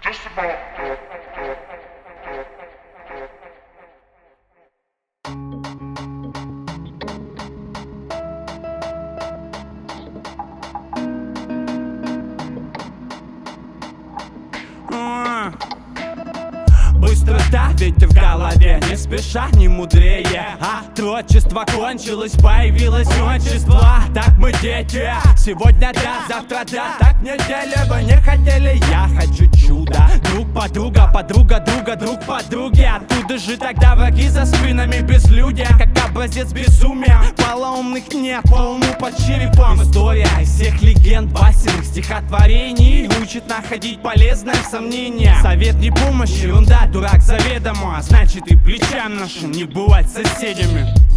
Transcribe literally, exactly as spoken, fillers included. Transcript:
Быстрота, ветер в голове, не спеша, не мудрее. А творчество кончилось, появилось отчество. Так мы дети, сегодня да, завтра да. Так неделя вы не хотели, я хочу чудо. Друг подруга, подруга друга, друг подруги. Откуда же тогда враги за спинами безлюдия? Как образец безумия, полоумных нет, полну под черепом. История из всех легенд, басен, стихотворений учит находить полезное в сомнения. Совет не помощь, ерунда, дурак заведомо. Значит и плечам нашим не бывать соседями.